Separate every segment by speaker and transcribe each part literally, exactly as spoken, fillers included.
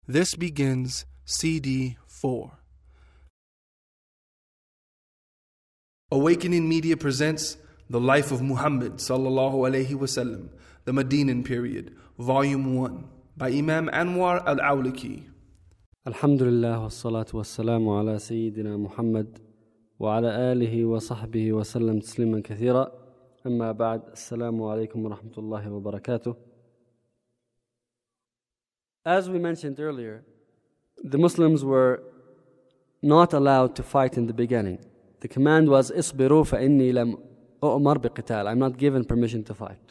Speaker 1: This begins C D four. Awakening Media presents The Life of Muhammad sallallahu alayhi wasallam, the Medinan Period, Volume one, by Imam Anwar al-Awlaki.
Speaker 2: Alhamdulillah wassalatu wassalamu ala Sayyidina Muhammad wa ala alihi wa sahbihi wa sallam tasliman kathira. Amma ba'd, assalamu alaikum wa rahmatullahi wa barakatuh. As we mentioned earlier, the Muslims were not allowed to fight in the beginning. The command was, "Isbiru fa inni lam u'mar biqital." I'm not given permission to fight.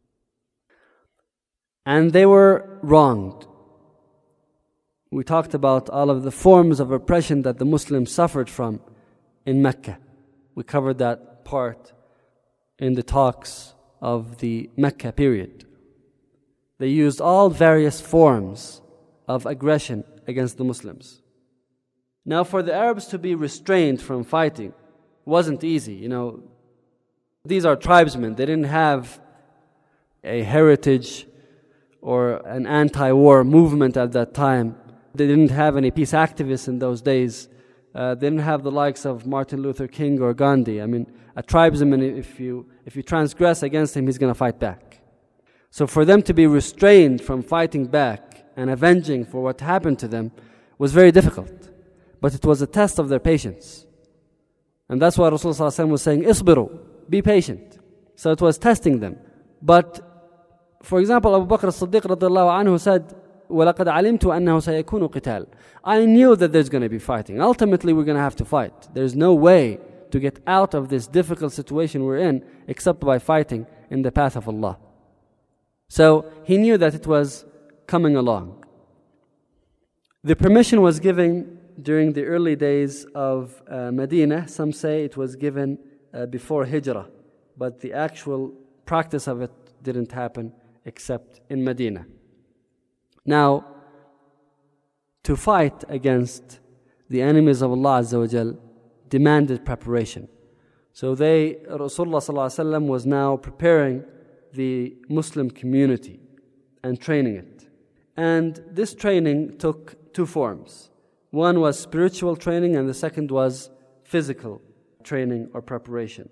Speaker 2: And they were wronged. We talked about all of the forms of oppression that the Muslims suffered from in Mecca. We covered that part in the talks of the Mecca period. They used all various forms of aggression against the Muslims. Now, for the Arabs to be restrained from fighting wasn't easy. You know, these are tribesmen. They didn't have a heritage or an anti-war movement at that time. They didn't have any peace activists in those days. Uh, they didn't have the likes of Martin Luther King or Gandhi. I mean, a tribesman, if you if you transgress against him, he's going to fight back. So for them to be restrained from fighting back and avenging for what happened to them was very difficult. But it was a test of their patience. And that's why Rasulullah was saying, "Isbiru," be patient. So it was testing them. But, for example, Abu Bakr as-Siddiq radiallahu anhu said, وَلَقَدْ عَلِمْتُ أَنَّهُ سَيَكُونُ قِتَالٍ. I knew that there's going to be fighting. Ultimately, we're going to have to fight. There's no way to get out of this difficult situation we're in except by fighting in the path of Allah. So he knew that it was coming along. The permission was given during the early days of uh, Medina. Some say it was given uh, before Hijrah, but the actual practice of it didn't happen except in Medina. Now, to fight against the enemies of Allah Azza wa Jal demanded preparation. So they, Rasulullah Sallallahu Alaihi Wasallam was now preparing the Muslim community and training it. And this training took two forms. One was spiritual training and the second was physical training or preparation.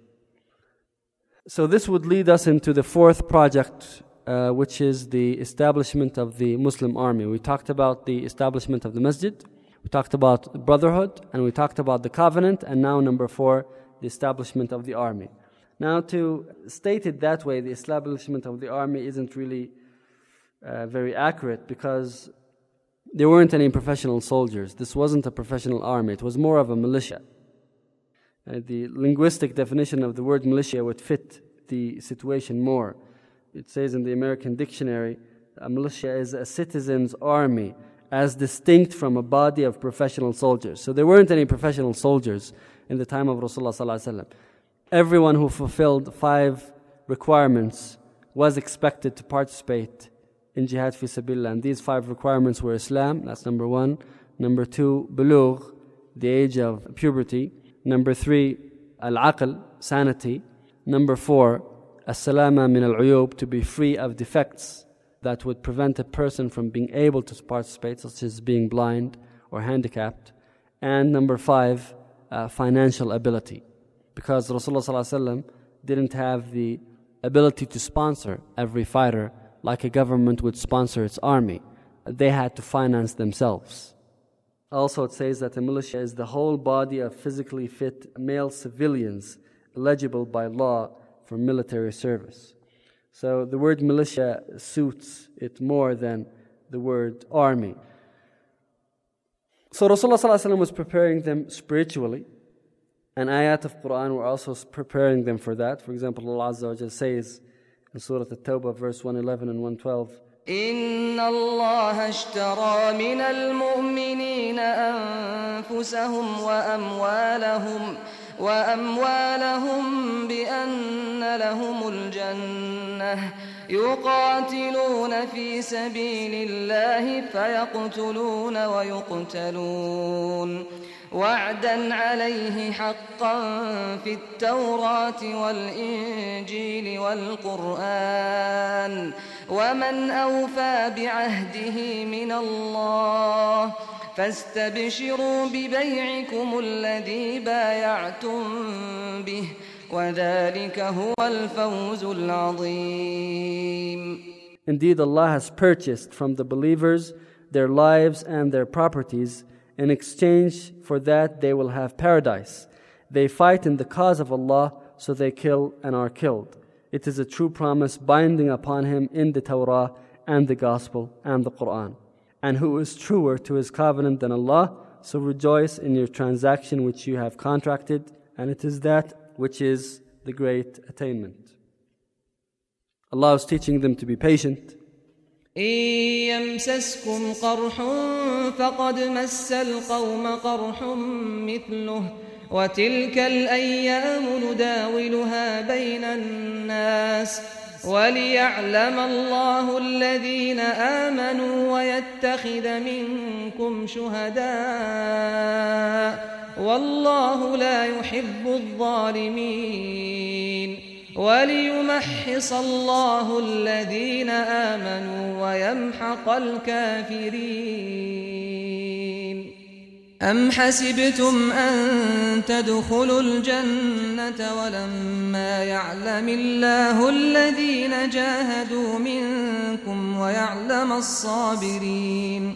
Speaker 2: So this would lead us into the fourth project, uh, which is the establishment of the Muslim army. We talked about the establishment of the masjid, we talked about brotherhood, and we talked about the covenant, and now number four, the establishment of the army. Now, to state it that way, the establishment of the army isn't really uh, very accurate because there weren't any professional soldiers. This wasn't a professional army. It was more of a militia. Uh, the linguistic definition of the word militia would fit the situation more. It says in the American dictionary, a militia is a citizen's army as distinct from a body of professional soldiers. So there weren't any professional soldiers in the time of Rasulullah Sallallahu Alaihi Wasallam. Everyone who fulfilled five requirements was expected to participate in jihad fi sabilillah. And these five requirements were Islam, that's number one. Number two, bulugh, the age of puberty. Number three, al-aql, sanity. Number four, as-salama min al-uyub, to be free of defects that would prevent a person from being able to participate, such as being blind or handicapped. And number five, uh, financial ability. Because Rasulullah Sallallahu Alaihi Wasallam didn't have the ability to sponsor every fighter like a government would sponsor its army. They had to finance themselves. Also, it says that the militia is the whole body of physically fit male civilians eligible by law for military service. So the word militia suits it more than the word army. So Rasulullah Sallallahu Alaihi Wasallam was preparing them spiritually. And ayat of Quran were also preparing them for that. For example, Allah Azza wa Jal says in Surah At-Tawbah, verse one eleven and one twelve,
Speaker 3: إِنَّ اللَّهَ اشْتَرَى مِنَ الْمُؤْمِنِينَ أَنفُسَهُمْ وَأَمْوَالَهُمْ وَأَمْوَالَهُمْ بِأَنَّ لَهُمُ الْجَنَّةَ يقاتلون في سبيل الله فيقتلون ويقتلون وعدا عليه حقا في التوراة والإنجيل والقرآن ومن أوفى بعهده من الله فاستبشروا ببيعكم الذي بايعتم به وذلك هو الفوز العظيم.
Speaker 2: Indeed, Allah has purchased from the believers their lives and their properties. In exchange for that, they will have paradise. They fight in the cause of Allah, so they kill and are killed. It is a true promise binding upon him in the Torah and the Gospel and the Quran. And who is truer to his covenant than Allah? So rejoice in your transaction which you have contracted, and it is that which is the great attainment. Allah is teaching them to be patient.
Speaker 3: إن يمسسكم قرح فقد مس القوم قرح مثله وتلك الأيام نداولها بين الناس وليعلم الله الذين آمنوا ويتخذ منكم شهداء والله لا يحب الظالمين وليمحص الله الذين آمنوا ويمحق الكافرين. أم حسبتم أن تدخلوا الجنة ولما يعلم الله الذين جاهدوا منكم ويعلم الصابرين.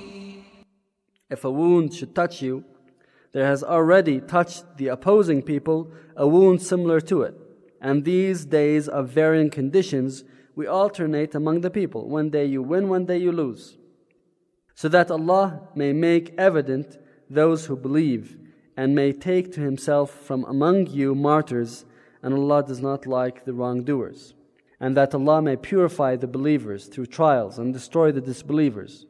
Speaker 2: If a wound should touch you, there has already touched the opposing people a wound similar to it. And these days of varying conditions, we alternate among the people. One day you win, one day you lose. So that Allah may make evident those who believe, and may take to Himself from among you martyrs, and Allah does not like the wrongdoers. And that Allah may purify the believers through trials and destroy the disbelievers.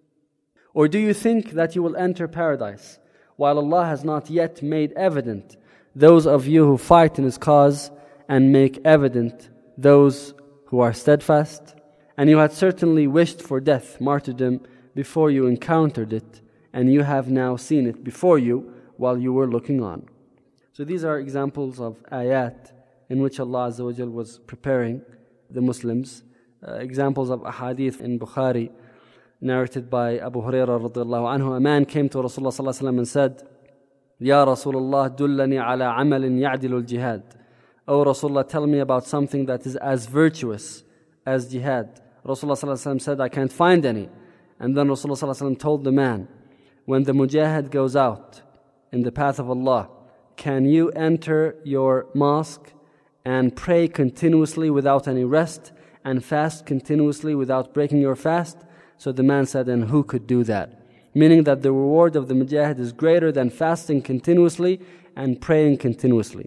Speaker 2: Or do you think that you will enter paradise, while Allah has not yet made evident those of you who fight in His cause, and make evident those who are steadfast? And you had certainly wished for death, martyrdom, before you encountered it, and you have now seen it before you while you were looking on. So these are examples of ayat in which Allah Azza wa Jal was preparing the Muslims. Uh, examples of ahadith in Bukhari, narrated by Abu Hurairah radiallahu anhu. A man came to Rasulullah sallallahu alaihi wasallam and said, Ya Rasulullah, dullani ala amalin ya'dilu al-jihad. O Rasulullah, tell me about something that is as virtuous as jihad. Rasulullah sallallahu alaihi wasallam said, I can't find any. And then Rasulullah sallallahu alaihi wasallam told the man, when the mujahid goes out in the path of Allah, can you enter your mosque and pray continuously without any rest, and fast continuously without breaking your fast? So the man said, and who could do that? Meaning that the reward of the mujahid is greater than fasting continuously and praying continuously.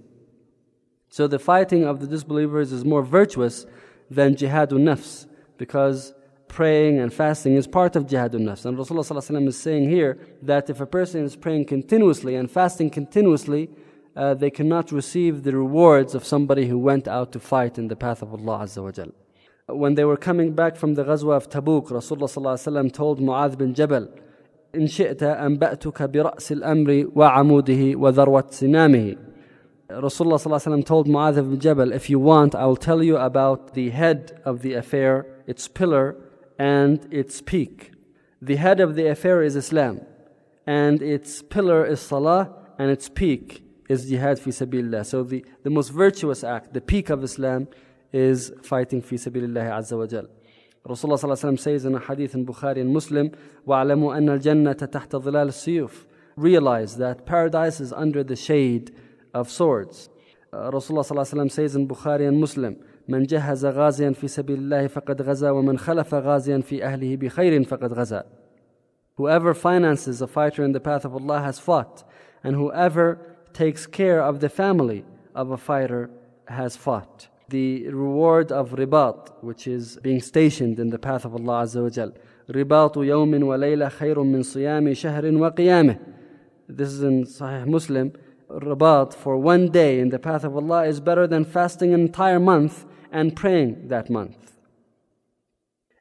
Speaker 2: So the fighting of the disbelievers is more virtuous than jihadun nafs, because praying and fasting is part of jihadun nafs. And Rasulullah sallallahu alaihi wasallam is saying here that if a person is praying continuously and fasting continuously, uh, they cannot receive the rewards of somebody who went out to fight in the path of Allah Azza wa Jal. When they were coming back from the Ghazwa of Tabuk, Rasulullah sallallahu alaihi wasallam told Mu'adh bin Jabal, إن شئت أنبأتك برأس الأمر وعموده وذروة سنامه. Rasulullah sallallahu alaihi wasallam told Mu'adh bin Jabal, if you want, I will tell you about the head of the affair, its pillar, and its peak. The head of the affair is Islam, and its pillar is Salah, and its peak is Jihad fi sabilillah. So the, the most virtuous act, the peak of Islam, is fighting fi sabilillah azza wa jal. Rasulullah sallallahu alaihi wasallam says in a hadith in Bukhari and Muslim, وَعْلَمُوا أَنَّ الْجَنَّةَ تَحْتَ ظِلَالِ السُّيُوفِ. Realize that paradise is under the shade of swords. Uh, Rasulullah sallallahu alaihi wasallam says in Bukhari and Muslim, من جهز غازيا في سبيل الله فقد غزا ومن خلف غازيا في أهله بخير فقد غزا. Whoever finances a fighter in the path of Allah has fought, and whoever takes care of the family of a fighter has fought. The reward of ribat, which is being stationed in the path of Allah Azza wa Jal. رِبَاطُ يَوْمٍ وَلَيْلَةٍ خَيْرٌ مِّن صِيَامِ شَهْرٍ وَقِيَامِهِ. This is in Sahih Muslim. Ribat for one day in the path of Allah is better than fasting an entire month and praying that month.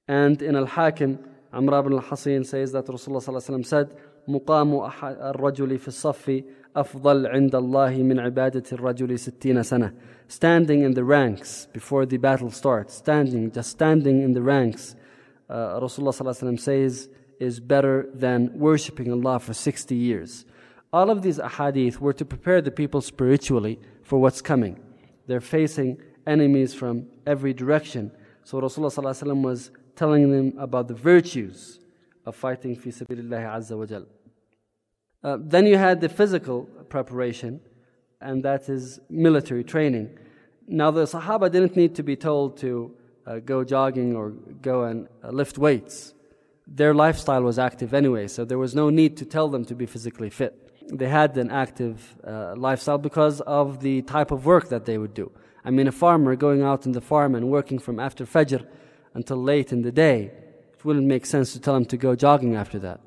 Speaker 2: And in Al-Hakim, Amr ibn al-Hasin says that Rasulullah sallallahu alaihi wasallam said, مقام الرجل في الصف أفضل عند الله من عبادة الرجل ستين سنة. Standing in the ranks before the battle starts, standing, just standing in the ranks, uh, Rasulullah sallallahu alaihi wasallam says, is better than worshipping Allah for sixty years. All of these ahadith were to prepare the people spiritually for what's coming. They're facing enemies from every direction. So Rasulullah sallallahu alaihi wasallam was telling them about the virtues of fighting fi sabilillahi azza wa jal. Uh, then you had the physical preparation, and that is military training. Now the Sahaba didn't need to be told to uh, go jogging or go and uh, lift weights. Their lifestyle was active anyway, so there was no need to tell them to be physically fit. They had an active uh, lifestyle because of the type of work that they would do. I mean, a farmer going out in the farm and working from after Fajr until late in the day, it wouldn't make sense to tell him to go jogging after that.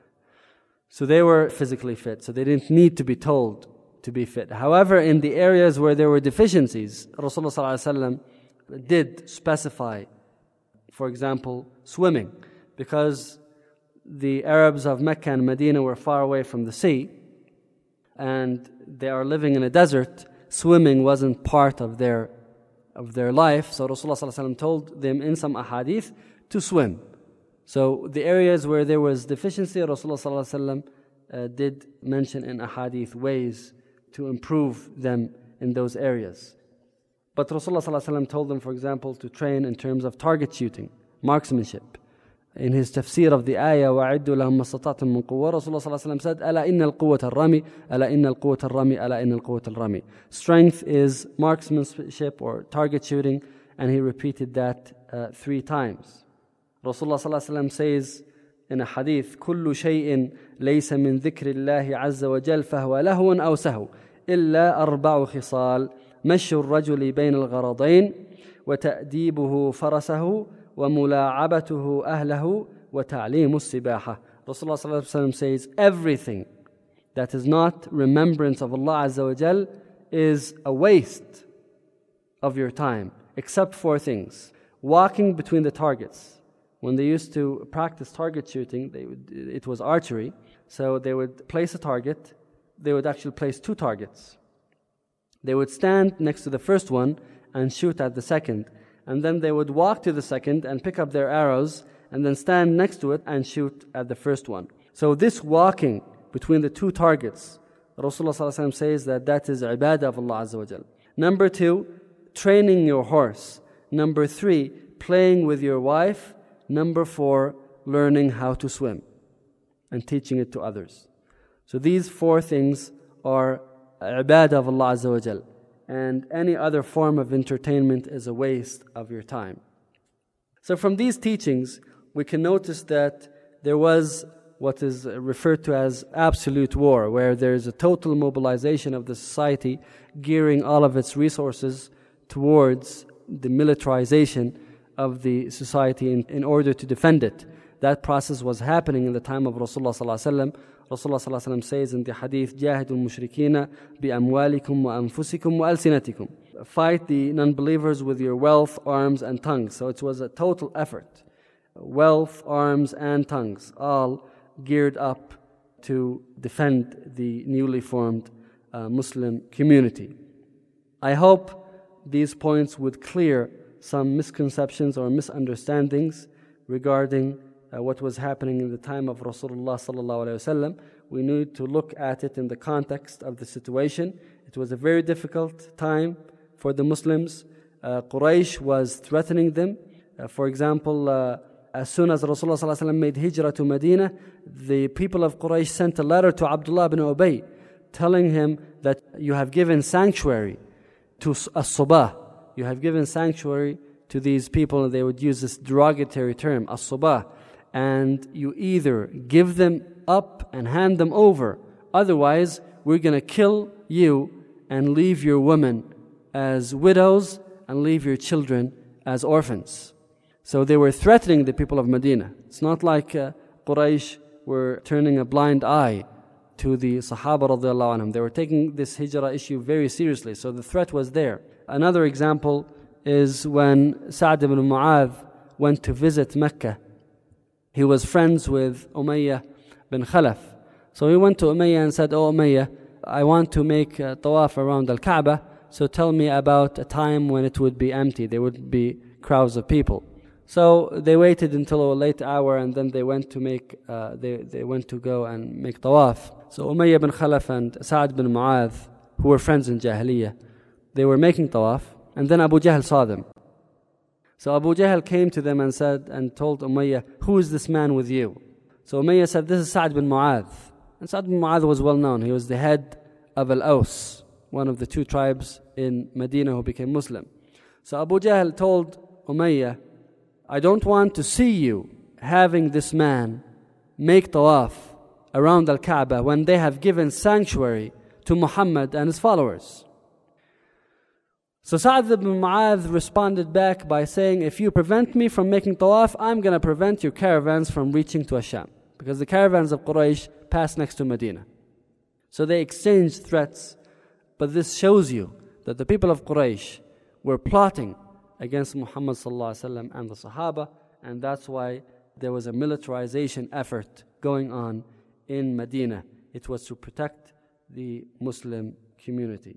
Speaker 2: So they were physically fit, so they didn't need to be told to be fit. However, in the areas where there were deficiencies, Rasulullah ﷺ did specify, for example, swimming, because the Arabs of Mecca and Medina were far away from the sea, and they are living in a desert. Swimming wasn't part of their of their life, so Rasulullah ﷺ told them in some ahadith to swim. So the areas where there was deficiency, Rasulullah ﷺ uh, did mention in ahadith ways to improve them in those areas. But Rasulullah ﷺ told them, for example, to train in terms of target shooting, marksmanship. In his tafsir of the ayah, وَعِدُّوا لَهُمْ مَسْتَطَعْتُم مِّن قُوَّةٍ, Rasulullah ﷺ said, أَلَا إِنَّ الْقُوَّةَ الرَّمِي أَلَا إِنَّ الْقُوَّةَ الرَّمِي أَلَا إِنَّ الْقُوَّةَ الرَّمِي. Strength is marksmanship or target shooting, and he repeated that uh, three times. Rasulullah ﷺ says in a hadith, كُلُّ شَيْءٍ لَيْسَ مِن ذِكْرِ اللَّهِ عَزَّ وَجَلَّ فَهُوَ لَهْوٌ أَوْ سَهْوٌ إِلَّا أَرْبَعُ خِصَالٍ مَشْيُ الرَّجُلِ بَيْنَ الْغَرَضَيْنِ وَتَأْدِيبُهُ فَرَسَهُ وَمُلَاعَبَتُهُ أَهْلَهُ وَتَعْلِيمُ السِّبَاحَةِ. Rasulullah ﷺ says everything that is not remembrance of Allah Azza wa Jal is a waste of your time, except four things. Walking between the targets. When they used to practice target shooting, they would, it was archery, so they would place a target, they would actually place two targets. They would stand next to the first one and shoot at the second, and then they would walk to the second and pick up their arrows and then stand next to it and shoot at the first one. So this walking between the two targets, Rasulullah ﷺ says that that is ibadah of Allah Azza wa Jal. Number two, training your horse. Number three, playing with your wife. Number four, learning how to swim and teaching it to others. So these four things are ibadah of Allah Azza wa Jal. And any other form of entertainment is a waste of your time. So from these teachings, we can notice that there was what is referred to as absolute war, where there is a total mobilization of the society, gearing all of its resources towards the militarization of the society in, in order to defend it. That process was happening in the time of Rasulullah sallallahu alaihi wasallam. Rasulullah sallallahu alaihi wasallam says in the hadith, جَاهِدُوا الْمُشْرِكِينَ بِأَمْوَالِكُمْ وَأَنفُسِكُمْ وَأَلْسِنَتِكُمْ. Fight the non-believers with your wealth, arms, and tongues. So it was a total effort. Wealth, arms, and tongues, all geared up to defend the newly formed uh, Muslim community. I hope these points would clear some misconceptions or misunderstandings regarding uh, what was happening in the time of Rasulullah sallallahu alaihi wasallam. We need to look at it in the context of the situation. It was a very difficult time for the Muslims. Uh, Quraysh was threatening them. Uh, for example, uh, as soon as Rasulullah sallallahu alaihi wasallam made hijrah to Medina, the people of Quraysh sent a letter to Abdullah bin Ubay telling him that you have given sanctuary to as-subah. You have given sanctuary to these people, and they would use this derogatory term, as-subah. And you either give them up and hand them over, otherwise we're going to kill you and leave your women as widows and leave your children as orphans. So they were threatening the people of Medina. It's not like uh, Quraysh were turning a blind eye to the Sahaba radiallahu anhum. They were taking this hijrah issue very seriously, so the threat was there. Another example is when Sa'd ibn Mu'adh went to visit Mecca, he was friends with Umayyah bin Khalaf. So he went to Umayyah and said, "Oh Umayyah, I want to make a tawaf around Al-Kaaba, so tell me about a time when it would be empty, there would be crowds of people." So they waited until a late hour, and then they went to make, uh, they, they went to go and make tawaf. So Umayyah bin Khalaf and Sa'ad bin Mu'adh, who were friends in Jahiliyyah, they were making tawaf, and then Abu Jahl saw them. So Abu Jahl came to them and said, and told Umayyah, "Who is this man with you?" So Umayyah said, "This is Sa'ad bin Mu'adh." And Sa'ad bin Mu'adh was well known. He was the head of Al-Aws, one of the two tribes in Medina who became Muslim. So Abu Jahl told Umayyah, "I don't want to see you having this man make tawaf around Al-Kaaba when they have given sanctuary to Muhammad and his followers." So Sa'ad ibn Mu'adh responded back by saying, "If you prevent me from making tawaf, I'm going to prevent your caravans from reaching to Asham." Because the caravans of Quraysh passed next to Medina. So they exchanged threats. But this shows you that the people of Quraysh were plotting against Muhammad sallallahu alaihi wasallam and the Sahaba, and that's why there was a militarization effort going on in Medina. It was to protect the Muslim community.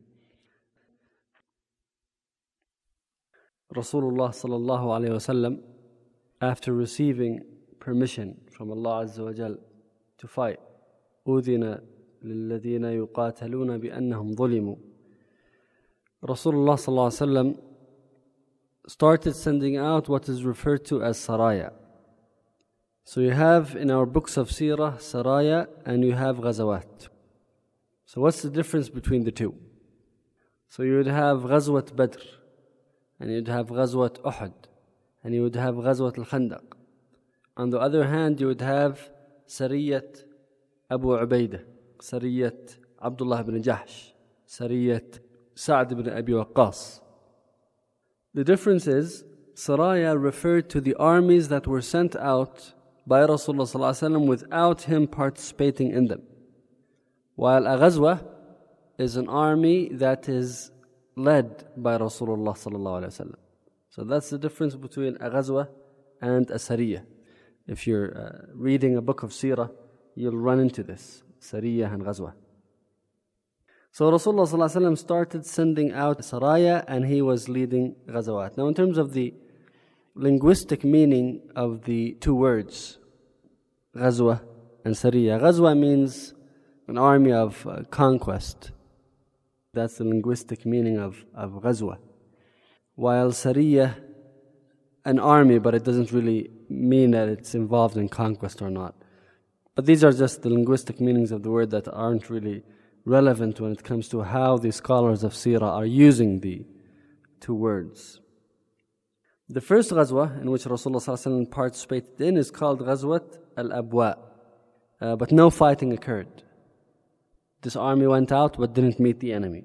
Speaker 2: Rasulullah sallallahu alaihi wasallam, after receiving permission from Allah Azza wa Jal to fight, أُذِنَ لِلَّذِينَ يُقَاتَلُونَ بِأَنَّهُمْ ظُلِمُوا, Rasulullah sallallahu alaihi wasallam started sending out what is referred to as saraya. So you have in our books of seerah saraya and you have ghazawat. So what's the difference between the two? So you would have ghazwat Badr, and you'd have ghazwat Uhud, and you would have ghazwat al-Khandaq. On the other hand, you would have sariyat Abu Ubaidah, sariyat Abdullah ibn Jahsh, sariyat Sa'd ibn Abi Waqqas. The difference is, saraya referred to the armies that were sent out by Rasulullah sallallahu alaihi wasallam without him participating in them. While a ghazwa is an army that is led by Rasulullah sallallahu alaihi wasallam. So that's the difference between a ghazwa and a sariyah. If you're uh, reading a book of seerah, you'll run into this, sariyah and ghazwa. So Rasulullah sallallahu alaihi wasallam started sending out saraya, and he was leading ghazawat. Now in terms of the linguistic meaning of the two words, ghazwa and sariyah. Ghazwa means an army of uh, conquest. That's the linguistic meaning of, of ghazwa. While sariyah, an army, but it doesn't really mean that it's involved in conquest or not. But these are just the linguistic meanings of the word that aren't really relevant when it comes to how the scholars of seerah are using the two words. The first ghazwa in which Rasulullah sallallahu alaihi wasallam participated in is called Ghazwat al-Abwa, uh, but no fighting occurred. This army went out but didn't meet the enemy.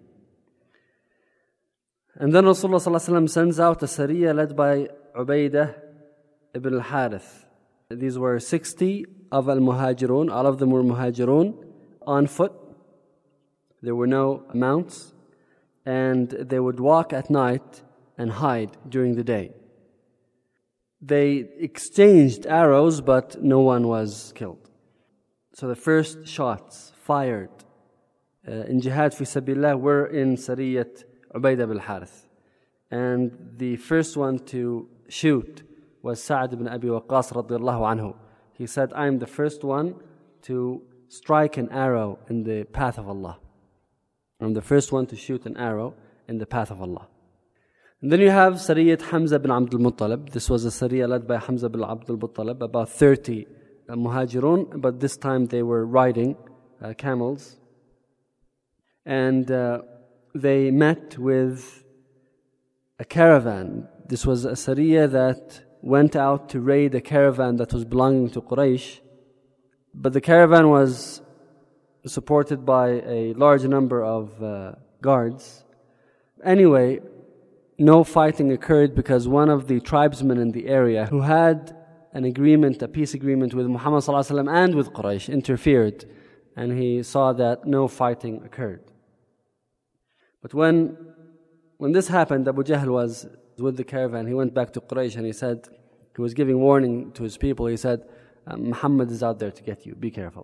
Speaker 2: And then Rasulullah sallallahu alaihi wasallam sends out a sariyah led by Ubaidah ibn al-Harith. These were sixty of al-Muhajirun, all of them were Muhajirun, on foot. There were no mounts, and they would walk at night and hide during the day. They exchanged arrows, but no one was killed. So the first shots fired uh, in Jihad fi Sabilillah were in Sariyat Ubaidah bin Harith. And the first one to shoot was Sa'd ibn Abi Waqqas radiyallahu anhu. He said, "I am the first one to strike an arrow in the path of Allah. I'm the first one to shoot an arrow in the path of Allah." And then you have Sariyat Hamza bin Abdul Muttalib. This was a Sariyah led by Hamza bin Abdul Muttalib, about thirty uh, Muhajirun, but this time they were riding uh, camels. And uh, they met with a caravan. This was a Sariyah that went out to raid a caravan that was belonging to Quraysh. But the caravan was supported by a large number of uh, guards. Anyway, no fighting occurred because one of the tribesmen in the area who had an agreement, a peace agreement with Muhammad sallallahu alaihi wasallam and with Quraysh, interfered, and he saw that no fighting occurred. But when when this happened, Abu Jahl was with the caravan. He went back to Quraysh and he said, He was giving warning to his people. He said, Muhammad is out there to get you, be careful.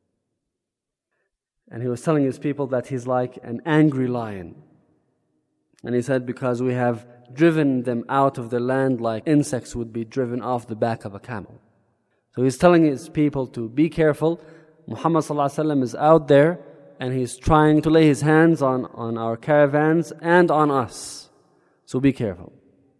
Speaker 2: And he was telling his people that he's like an angry lion. And he said, because we have driven them out of their land like insects would be driven off the back of a camel. So he's telling his people to be careful. Muhammad ﷺ is out there and he's trying to lay his hands on, on our caravans and on us. So be careful.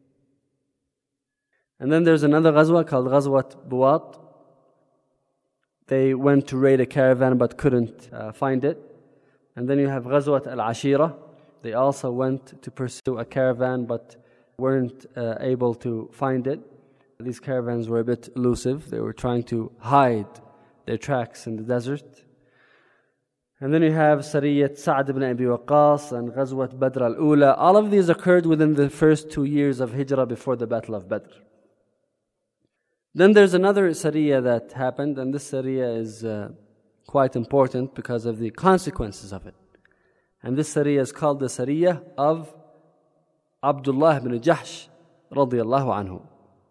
Speaker 2: And then there's another ghazwa called Ghazwat Buwat. They went to raid a caravan but couldn't uh, find it. And then you have Ghazwat Al-Ashira. They also went to pursue a caravan but weren't uh, able to find it. These caravans were a bit elusive. They were trying to hide their tracks in the desert. And then you have Sariyat Sa'd ibn Abi Waqqas and Ghazwat Badr al-Ula. All of these occurred within the first two years of Hijrah before the Battle of Badr. Then there's another Sariyah that happened, and this Sariyah is uh, quite important because of the consequences of it. And this Sariyah is called the Sariyah of Abdullah ibn Jahsh radiyallahu anhu.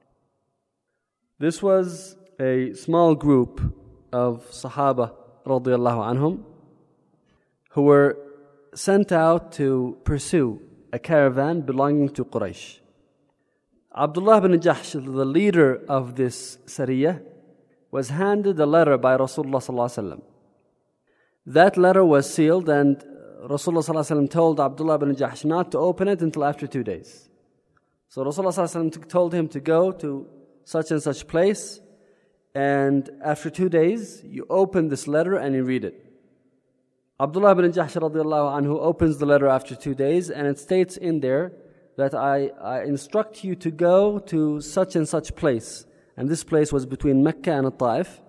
Speaker 2: This was a small group of Sahaba radiyallahu anhum who were sent out to pursue a caravan belonging to Quraysh. Abdullah ibn Jahsh, the leader of this Sariyah, was handed a letter by Rasulullah sallallahu alaihi wasallam. That letter was sealed, and Rasulullah sallallahu alaihi wasallam told Abdullah ibn Jahsh not to open it until after two days. So Rasulullah sallallahu alaihi wasallam told him to go to such and such place, and after two days you open this letter and you read it. Abdullah ibn Jahsh radiallahu anhu opens the letter after two days, and it states in there that I, I instruct you to go to such and such place. And this place was between Mecca and Taif.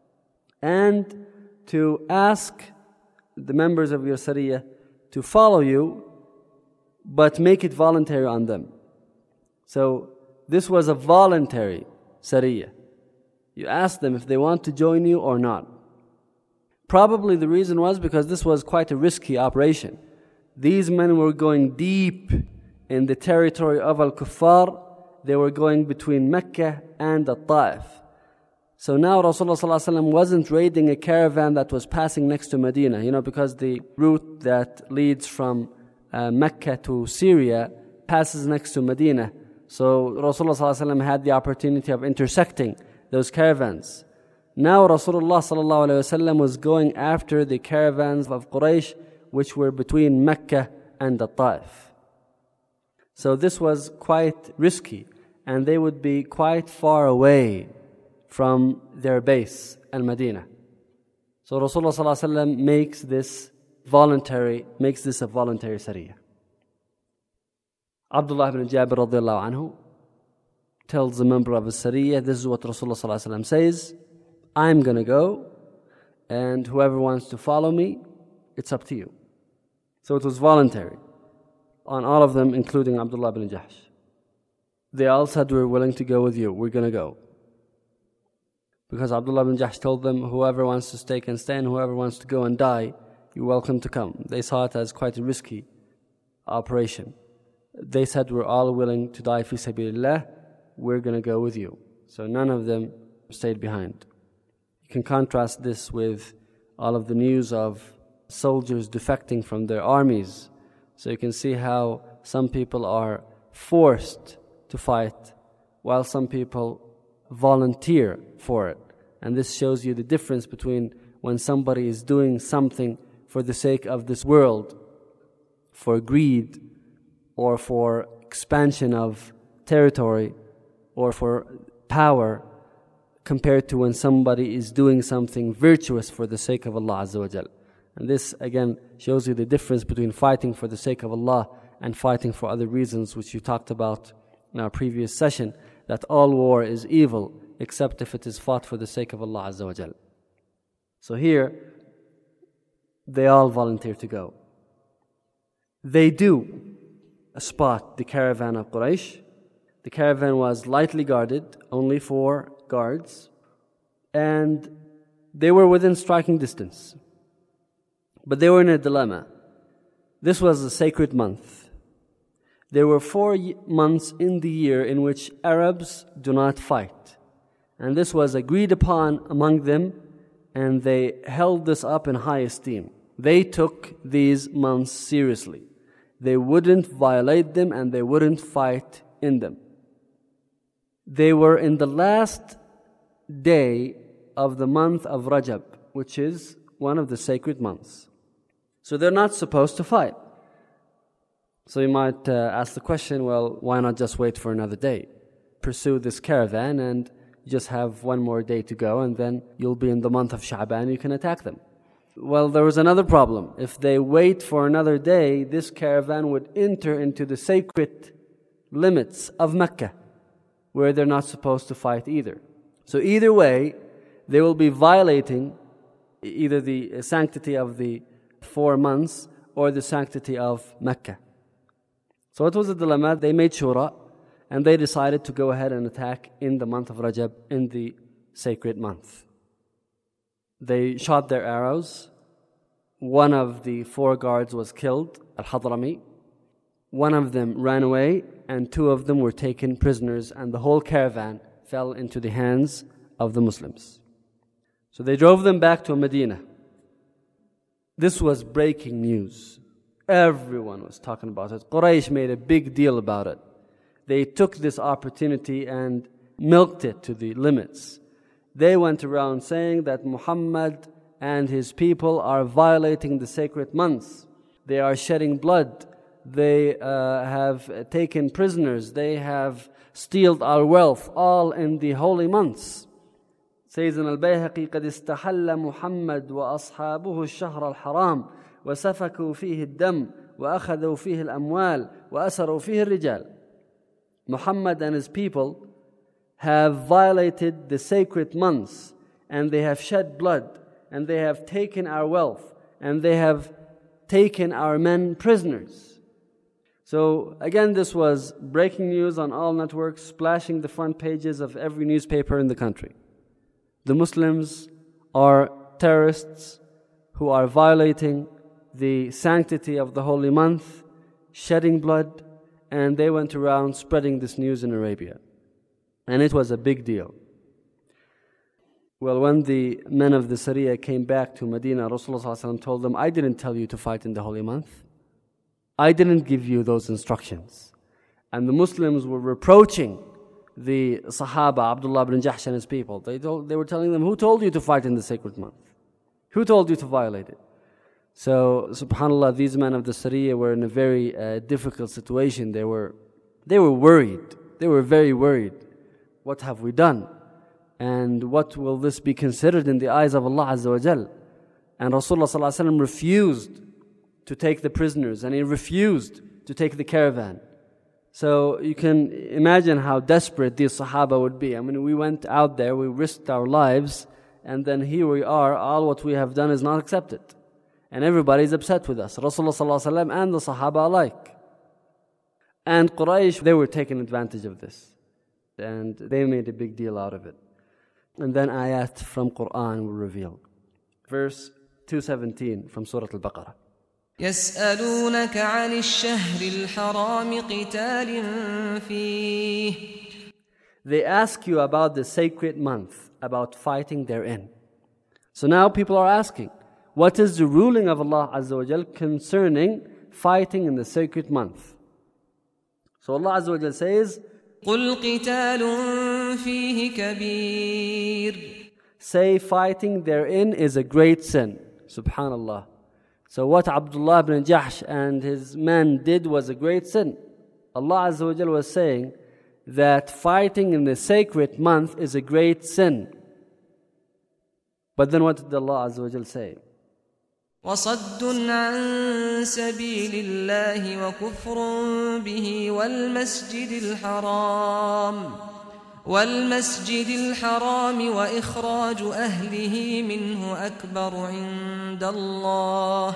Speaker 2: And to ask the members of your Sariyah to follow you, but make it voluntary on them. So this was a voluntary Sariyah. You ask them if they want to join you or not. Probably the reason was because this was quite a risky operation. These men were going deep in the territory of Al-Kuffar. They were going between Mecca and Al-Ta'if. So now Rasulullah sallallahu alaihi wasallam wasn't raiding a caravan that was passing next to Medina, you know, because the route that leads from uh, Mecca to Syria passes next to Medina. So Rasulullah sallallahu alaihi wasallam had the opportunity of intersecting those caravans. Now Rasulullah sallallahu alaihi wasallam was going after the caravans of Quraysh, which were between Mecca and Al-Ta'if. So this was quite risky, and they would be quite far away from their base, Al-Madinah. So Rasulullah sallallahu alaihi wasallam makes this voluntary, makes this a voluntary Sariyah. Abdullah ibn Jabir radiallahu anhu tells a member of his Sariyah, this is what Rasulullah sallallahu alaihi wasallam says, I'm going to go, and whoever wants to follow me, it's up to you. So it was voluntary on all of them, including Abdullah ibn Jahsh. They all said, we're willing to go with you, we're going to go. Because Abdullah ibn Jahsh told them, whoever wants to stay can stay, and whoever wants to go and die, you're welcome to come. They saw it as quite a risky operation. They said, we're all willing to die fi sabilillah, we're going to go with you. So none of them stayed behind. You can contrast this with all of the news of soldiers defecting from their armies. So you can see how some people are forced to fight, while some people volunteer for it. And this shows you the difference between when somebody is doing something for the sake of this world, for greed, or for expansion of territory, or for power, compared to when somebody is doing something virtuous for the sake of Allah Azza wa Jal. And this again shows you the difference between fighting for the sake of Allah and fighting for other reasons, which you talked about in our previous session, that all war is evil except if it is fought for the sake of Allah Azza wa Jal. So here, they all volunteer to go. They do spot the caravan of Quraysh. The caravan was lightly guarded, only four guards, and they were within striking distance. But they were in a dilemma. This was a sacred month, There were four months in the year in which Arabs do not fight. And this was agreed upon among them, and they held this up in high esteem. They took these months seriously. They wouldn't violate them and they wouldn't fight in them. They were in the last day of the month of Rajab, which is one of the sacred months. So they're not supposed to fight. So you might uh, ask the question, well, why not just wait for another day? Pursue this caravan and you just have one more day to go, and then you'll be in the month of Sha'ban, you can attack them. Well, there was another problem. If they wait for another day, this caravan would enter into the sacred limits of Mecca, where they're not supposed to fight either. So either way, they will be violating either the sanctity of the four months or the sanctity of Mecca. So it was a dilemma. They made shura, and they decided to go ahead and attack in the month of Rajab, in the sacred month. They shot their arrows. One of the four guards was killed, Al-Hadrami. One of them ran away, and two of them were taken prisoners, and the whole caravan fell into the hands of the Muslims. So they drove them back to Medina. This was breaking news. Everyone was talking about it. Quraysh made a big deal about it. They took this opportunity and milked it to the limits. They went around saying that Muhammad and his people are violating the sacred months. They are shedding blood. They uh, have taken prisoners. They have stealed our wealth, all in the holy months. Sayyidina al-Bayhaqi قد استحل محمد وأصحابه الشهر الحرام وسفكوا فيه الدم وأخذوا فيه الأموال وأسروا فيه الرجال. Muhammad and his people have violated the sacred months, and they have shed blood, and they have taken our wealth, and they have taken our men prisoners. So again, this was breaking news on all networks, splashing the front pages of every newspaper in the country. The Muslims are terrorists who are violating the sanctity of the holy month, shedding blood, and they went around spreading this news in Arabia. And it was a big deal. Well, when the men of the Sariya came back to Medina, Rasulullah told them, I didn't tell you to fight in the holy month. I didn't give you those instructions. And the Muslims were reproaching the Sahaba, Abdullah ibn Jahsh and his people. They, told, they were telling them, who told you to fight in the sacred month? Who told you to violate it? So, subhanAllah, these men of the Sariya were in a very uh, difficult situation. They were, they were worried. They were very worried. What have we done? And what will this be considered in the eyes of Allah Azza wa Jal? And Rasulullah Sallallahu Alaihi Wasallam refused to take the prisoners, and he refused to take the caravan. So you can imagine how desperate these Sahaba would be. I mean, we went out there, we risked our lives, and then here we are, all what we have done is not accepted. And everybody is upset with us, Rasulullah Sallallahu Alaihi Wasallam and the Sahaba alike. And Quraysh, they were taking advantage of this. And they made a big deal out of it. And then ayat from Quran were revealed. Verse two seventeen from Surah Al-Baqarah.
Speaker 3: يسألونك عن الشهر الحرام قتال فيه.
Speaker 2: They ask you about the sacred month, about fighting therein. So now people are asking, what is the ruling of Allah Azza wa Jal concerning fighting in the sacred month? So Allah Azza wa Jal says,
Speaker 3: قُلْ قِتَالٌ فِيهِ كَبِيرٌ.
Speaker 2: Say fighting therein is a great sin. Subhanallah. So what Abdullah ibn Jahsh and his men did was a great sin. Allah Azza wa Jal was saying that fighting in the sacred month is a great sin. But then what did Allah Azza wa Jal say?
Speaker 3: وَصَدٌّ عَن سَبِيلِ اللَّهِ وَكُفْرٌ بِهِ وَالْمَسْجِدِ الْحَرَامِ وَالْمَسْجِدِ الْحَرَامِ وَإِخْرَاجُ أَهْلِهِ مِنْهُ أَكْبَرُ عِندَ اللَّهِ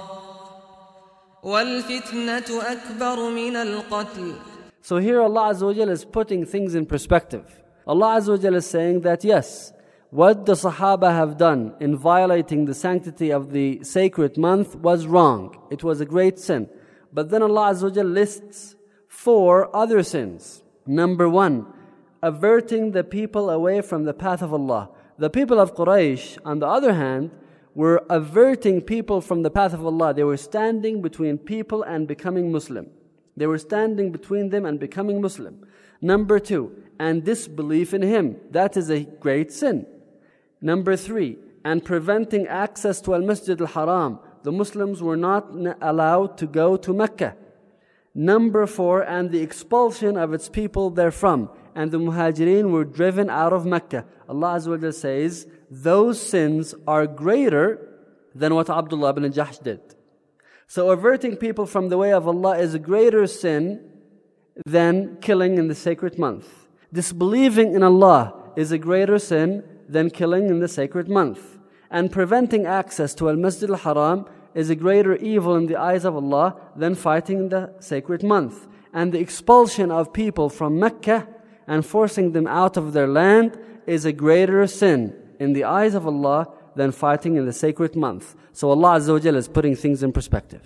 Speaker 3: وَالْفِتْنَةُ أَكْبَرُ مِنَ الْقَتْلِ. So
Speaker 2: here Allah Azza wa Jal is putting things in perspective. Allah Azza wa Jal is saying that yes, what the Sahaba have done in violating the sanctity of the sacred month was wrong. It was a great sin. But then Allah Azza wa Jal lists four other sins. Number one, averting the people away from the path of Allah. The people of Quraysh, on the other hand, were averting people from the path of Allah. They were standing between people and becoming Muslim. They were standing between them and becoming Muslim. Number two, and disbelief in Him. That is a great sin. Number three, and preventing access to Al-Masjid Al-Haram. The Muslims were not allowed to go to Mecca. Number four, and the expulsion of its people therefrom. And the Muhajirin were driven out of Mecca. Allah Azza wa Jalla says, those sins are greater than what Abdullah ibn Jahsh did. So averting people from the way of Allah is a greater sin than killing in the sacred month. Disbelieving in Allah is a greater sin than killing in the sacred month. And preventing access to Al-Masjid Al-Haram is a greater evil in the eyes of Allah than fighting in the sacred month. And the expulsion of people from Mecca and forcing them out of their land is a greater sin in the eyes of Allah than fighting in the sacred month. So Allah Azza wa Jalla is putting things in perspective.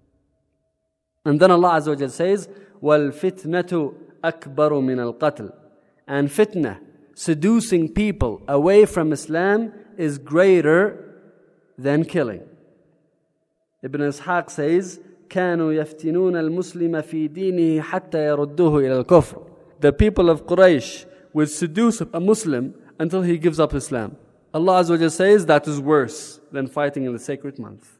Speaker 2: And then Allah Azza wa Jalla says, وَالْفِتْنَةُ أَكْبَرُ مِنَ الْقَتْلِ. And fitna, seducing people away from Islam, is greater than killing. Ibn Ishaq says, كَانُوا يَفْتِنُونَ الْمُسْلِمَ فِي دِينِهِ حَتَّى يَرُدُّهُ إِلَى الْكُفْرِ. The people of Quraysh would seduce a Muslim until he gives up Islam. Allah Azza wa Jalla says that is worse than fighting in the sacred month.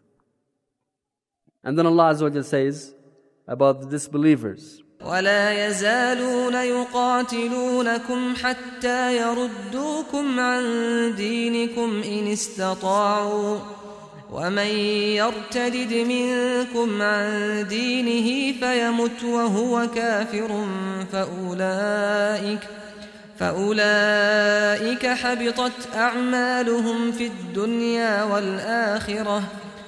Speaker 2: And then Allah Azza wa Jalla says about the disbelievers,
Speaker 3: وَلَا يَزَالُونَ يُقَاتِلُونَكُمْ حَتَّى يَرُدُّوكُمْ عَنْ دِينِكُمْ إِنِ اسْتَطَاعُوا وَمَنْ يَرْتَدِدْ مِنْكُمْ عَنْ دِينِهِ فَيَمُتْ وَهُوَ كَافِرٌ فَأُولَئِكَ فَأُولَئِكَ حَبِطَتْ أَعْمَالُهُمْ فِي الدُّنْيَا وَالْآخِرَةِ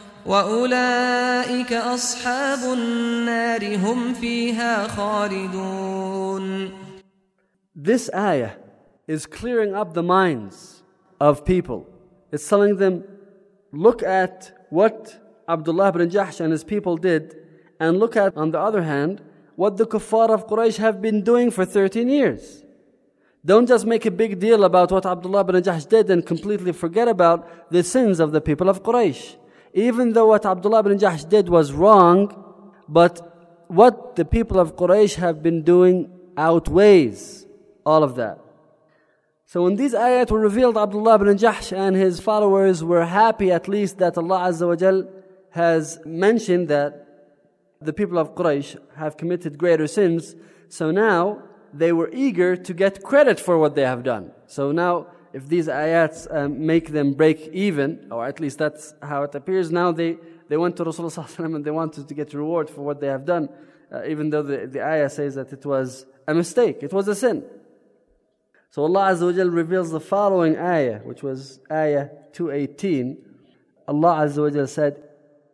Speaker 3: وَأُولَئِكَ أَصْحَابُ النَّارِ هُمْ فِيهَا خَالِدُونَ.
Speaker 2: This ayah is clearing up the minds of people. It's telling them, look at what Abdullah ibn Jahsh and his people did, and look at, on the other hand, what the kuffar of Quraysh have been doing for thirteen years. Don't just make a big deal about what Abdullah ibn Jahsh did and completely forget about the sins of the people of Quraysh. Even though what Abdullah ibn Jahsh did was wrong, but what the people of Quraysh have been doing outweighs all of that. So when these ayat were revealed, Abdullah ibn Jahsh and his followers were happy at least that Allah Azza wa Jal has mentioned that the people of Quraysh have committed greater sins. So now they were eager to get credit for what they have done. So now if these ayats um, make them break even, or at least that's how it appears, now they, they went to Rasulullah and they wanted to get reward for what they have done, uh, even though the, the ayah says that it was a mistake, it was a sin. So Allah Azza wa Jal reveals the following ayah, which was ayah two eighteen. Allah Azza wa Jal said,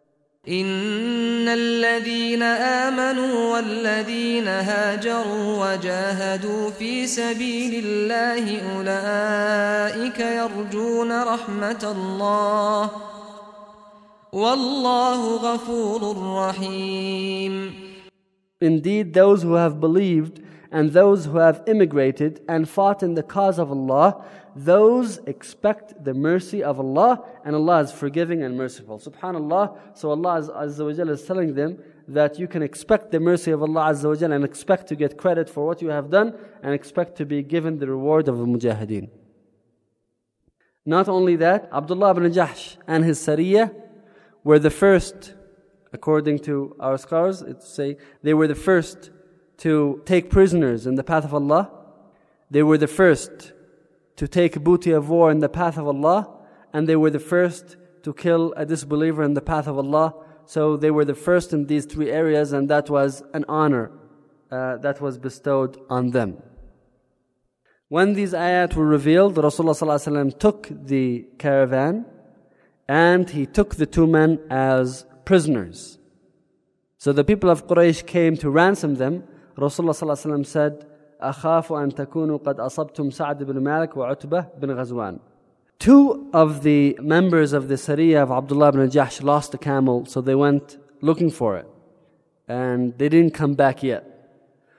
Speaker 3: إن الذين آمنوا والذين هاجروا وجاهدوا في سبيل الله أولئك يرجون رحمة الله والله غفور رحيم.
Speaker 2: Indeed, those who have believed and those who have immigrated and fought in the cause of Allah, those expect the mercy of Allah, and Allah is forgiving and merciful. Subhanallah. So Allah Azza wa Jalla is telling them that you can expect the mercy of Allah Azza wa Jalla and expect to get credit for what you have done and expect to be given the reward of the mujahideen. Not only that, Abdullah ibn Jahsh and his Sariyah were the first, according to our scholars, it's say they were the first to take prisoners in the path of Allah. They were the first to take booty of war in the path of Allah, and they were the first to kill a disbeliever in the path of Allah. So they were the first in these three areas, and that was an honor uh, that was bestowed on them. When these ayat were revealed, Rasulullah sallallahu alaihi wasallam took the caravan and he took the two men as prisoners. So the people of Quraysh came to ransom them. Rasulullah sallallahu alaihi wasallam said, أخاف أن تكونوا قد أصبتم سعد بن مالك وعتبة بن غزوان. Two of the members of the Sariyah of Abdullah ibn Jahsh lost a camel, so they went looking for it. And they didn't come back yet.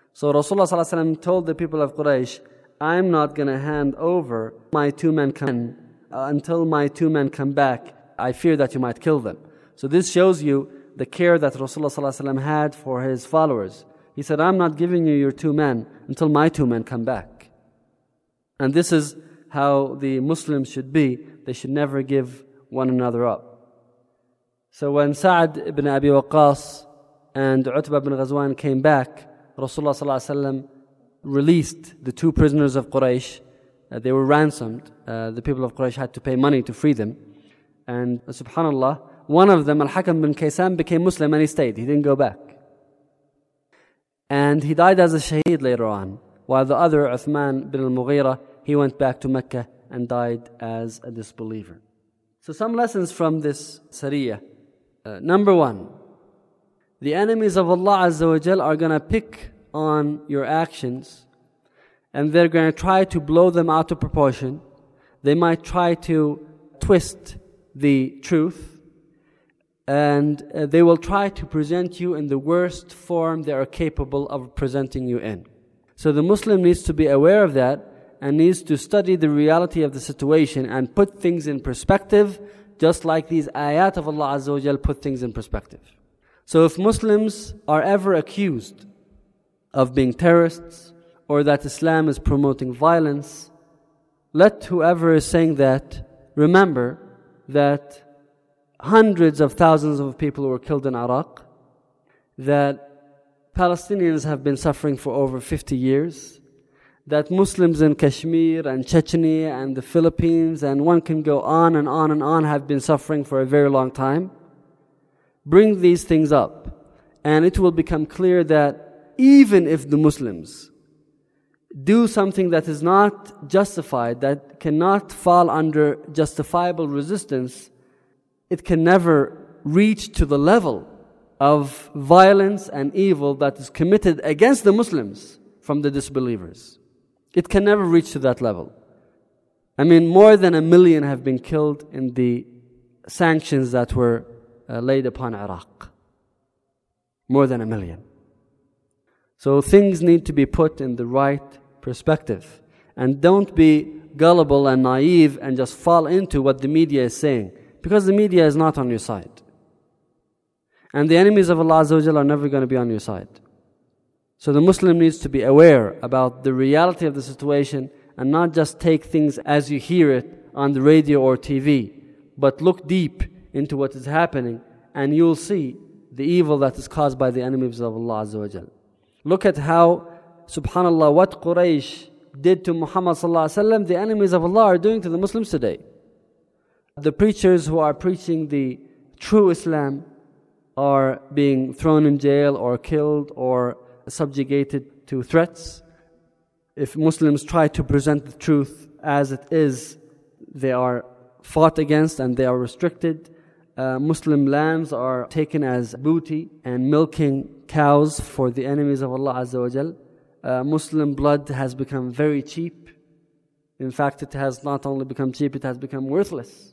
Speaker 2: So Rasulullah ﷺ told the people of Quraysh, I'm not going to hand over my two men come, uh, until my two men come back. I fear that you might kill them. So this shows you the care that Rasulullah ﷺ had for his followers. He said, I'm not giving you your two men until my two men come back. And this is how the Muslims should be. They should never give one another up. So when Sa'd ibn Abi Waqqas and Utbah ibn Ghazwan came back, Rasulullah ﷺ released the two prisoners of Quraysh. Uh, they were ransomed. Uh, the people of Quraysh had to pay money to free them. And uh, subhanAllah, one of them, Al-Hakam bin Kaysan, became Muslim and he stayed. He didn't go back. And he died as a shaheed later on. While the other, Uthman bin al-Mughira, he went back to Mecca and died as a disbeliever. So some lessons from this Sariyah. Uh, number one, the enemies of Allah Azza wa Jal are going to pick on your actions and they're going to try to blow them out of proportion. They might try to twist the truth and uh, they will try to present you in the worst form they are capable of presenting you in. So the Muslim needs to be aware of that and needs to study the reality of the situation and put things in perspective, just like these ayat of Allah Azza wa Jal put things in perspective. So if Muslims are ever accused of being terrorists or that Islam is promoting violence, let whoever is saying that remember that hundreds of thousands of people were killed in Iraq, that Palestinians have been suffering for over fifty years, that Muslims in Kashmir and Chechnya and the Philippines, and one can go on and on and on, have been suffering for a very long time. Bring these things up, and it will become clear that even if the Muslims do something that is not justified, that cannot fall under justifiable resistance, it can never reach to the level of violence and evil that is committed against the Muslims from the disbelievers. It can never reach to that level. I mean, more than a million have been killed in the sanctions that were uh, laid upon Iraq. More than a million. So things need to be put in the right perspective. And don't be gullible and naive and just fall into what the media is saying. Because the media is not on your side. And the enemies of Allah Azza wa Jalla are never going to be on your side. So the Muslim needs to be aware about the reality of the situation and not just take things as you hear it on the radio or T V, but look deep into what is happening and you'll see the evil that is caused by the enemies of Allah Azza wa Jalla. Look at how, subhanAllah, what Quraysh did to Muhammad sallallahu alaihi wasallam, the enemies of Allah are doing to the Muslims today. The preachers who are preaching the true Islam are being thrown in jail or killed or subjugated to threats. If Muslims try to present the truth as it is, they are fought against and they are restricted. Uh, Muslim lands are taken as booty and milking cows for the enemies of Allah Azza wa Jal. Uh, Muslim blood has become very cheap. In fact, it has not only become cheap, it has become worthless.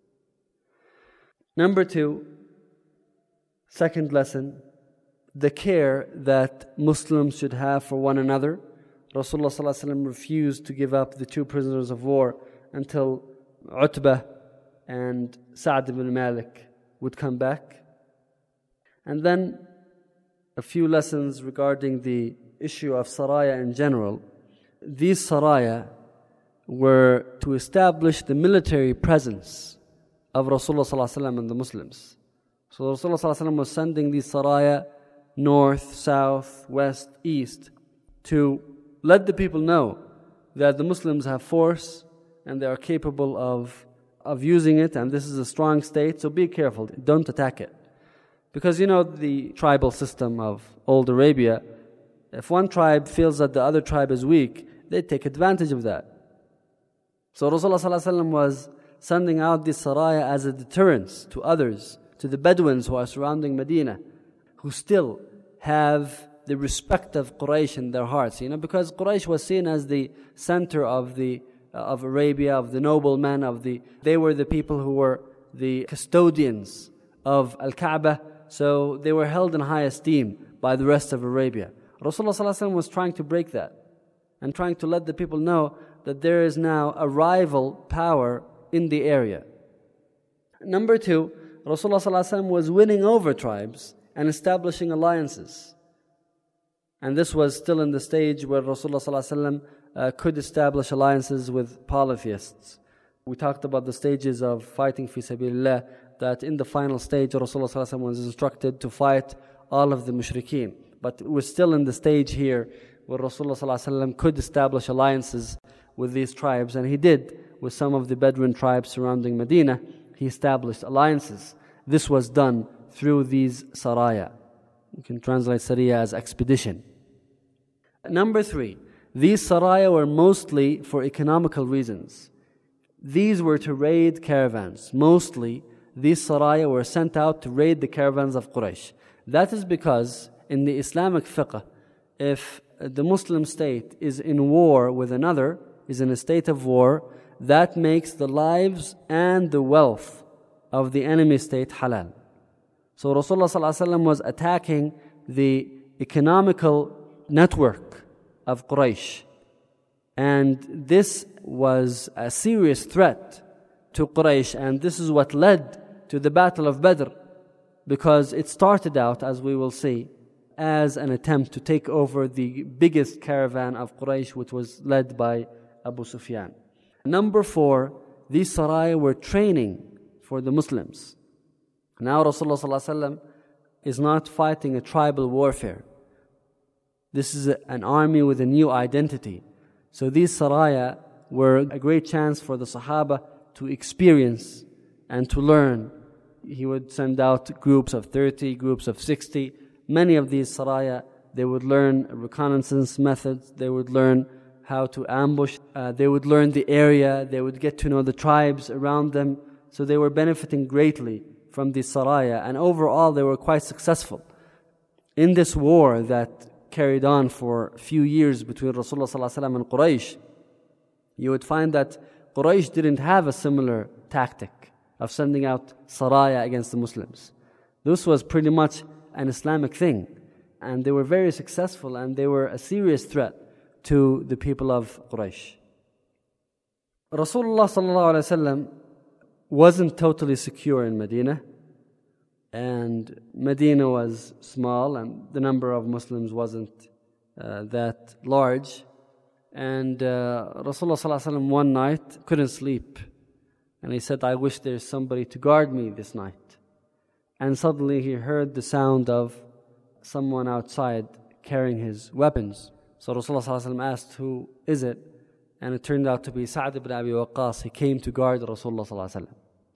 Speaker 2: Number two, second lesson, the care that Muslims should have for one another. Rasulullah sallallahu alaihi wasallam refused to give up the two prisoners of war until Utbah and Sa'd ibn Malik would come back. And then a few lessons regarding the issue of Saraya in general. These Saraya were to establish the military presence of Rasulullah sallallahu alaihi wasallam and the Muslims. So Rasulullah sallallahu alaihi wasallam was sending these Saraya north, south, west, east to let the people know that the Muslims have force and they are capable of, of using it, and this is a strong state, so be careful, don't attack it. Because you know the tribal system of old Arabia, if one tribe feels that the other tribe is weak, they take advantage of that. So Rasulullah sallallahu alaihi wasallam was sending out this Saraya as a deterrence to others, to the Bedouins who are surrounding Medina, who still have the respect of Quraysh in their hearts. You know, because Quraysh was seen as the center of the uh, of Arabia, of the noblemen, of the they were the people who were the custodians of Al-Kaaba, so they were held in high esteem by the rest of Arabia. Rasulullah ﷺ was trying to break that and trying to let the people know that there is now a rival power in the area. Number two, Rasulullah ﷺ was winning over tribes and establishing alliances. And this was still in the stage where Rasulullah ﷺ uh, could establish alliances with polytheists. We talked about the stages of fighting fi sabilillah, that in the final stage Rasulullah ﷺ was instructed to fight all of the mushrikeen. But we're still in the stage here where Rasulullah ﷺ could establish alliances with these tribes, and he did with some of the Bedouin tribes surrounding Medina. He established alliances. This was done through these saraya. You can translate saraya as expedition. Number three, these saraya were mostly for economical reasons. These were to raid caravans. Mostly, these saraya were sent out to raid the caravans of Quraysh. That is because in the Islamic fiqh, if the Muslim state is in war with another, is in a state of war, that makes the lives and the wealth of the enemy state halal. So Rasulullah ﷺ was attacking the economical network of Quraysh. And this was a serious threat to Quraysh, and this is what led to the Battle of Badr, because it started out, as we will see, as an attempt to take over the biggest caravan of Quraysh, which was led by Abu Sufyan. Number four, these saraya were training for the Muslims. Now Rasulullah ﷺ is not fighting a tribal warfare. This is a, an army with a new identity. So these saraya were a great chance for the Sahaba to experience and to learn. He would send out groups of thirty, groups of sixty. Many of these saraya, they would learn reconnaissance methods, they would learn how to ambush, uh, they would learn the area, they would get to know the tribes around them. So they were benefiting greatly from these saraya, and overall they were quite successful. In this war that carried on for a few years between Rasulullah ﷺ and Quraysh, you would find that Quraysh didn't have a similar tactic of sending out saraya against the Muslims. This was pretty much an Islamic thing, and they were very successful, and they were a serious threat to the people of Quraysh. Rasulullah ﷺ wasn't totally secure in Medina, and Medina was small, and the number of Muslims wasn't uh, that large. And uh, Rasulullah ﷺ one night couldn't sleep, and he said, I wish there's somebody to guard me this night. And suddenly he heard the sound of someone outside carrying his weapons. So Rasulullah ﷺ asked, who is it? And it turned out to be Sa'd ibn Abi Waqqas. He came to guard Rasulullah ﷺ.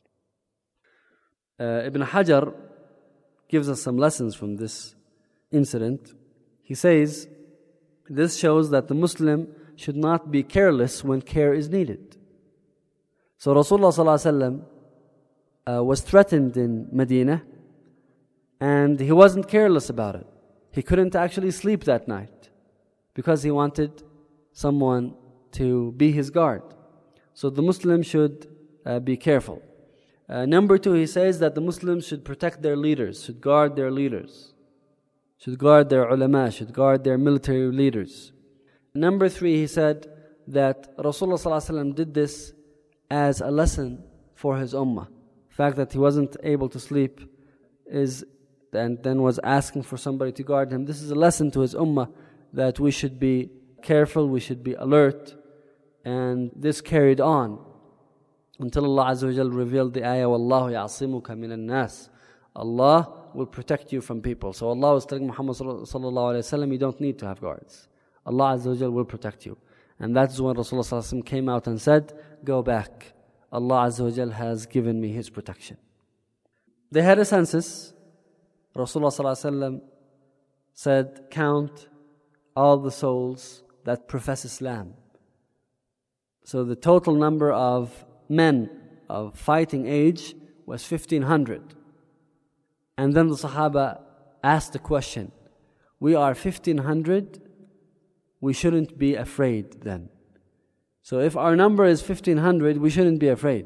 Speaker 2: Uh, Ibn Hajar gives us some lessons from this incident. He says, this shows that the Muslim should not be careless when care is needed. So Rasulullah ﷺ uh, was threatened in Medina, and he wasn't careless about it. He couldn't actually sleep that night because he wanted someone to be his guard. So the Muslim should uh, be careful. Uh, number two, he says that the Muslims should protect their leaders, should guard their leaders, should guard their ulama, should guard their military leaders. Number three, he said that Rasulullah ﷺ did this as a lesson for his ummah. The fact that he wasn't able to sleep is, and then was asking for somebody to guard him. This is a lesson to his ummah that we should be careful, we should be alert. And this carried on until Allah Azza wa Jal revealed the ayah, وَاللَّهُ يَعْصِمُكَ مِنَ النَّاسِ. Allah will protect you from people. So Allah was telling Muhammad sallallahu alayhi wa sallam, you don't need to have guards. Allah Azza wa Jal will protect you. And that's when Rasulullah sallallahu alayhi wa sallam came out and said, go back. Allah Azza wa Jal has given me His protection. They had a census. Rasulullah sallallahu alayhi wa sallam said, count all the souls that profess Islam. So the total number of men of fighting age was fifteen hundred. And then the Sahaba asked the question, we are fifteen hundred, we shouldn't be afraid then. So if our number is fifteen hundred, we shouldn't be afraid.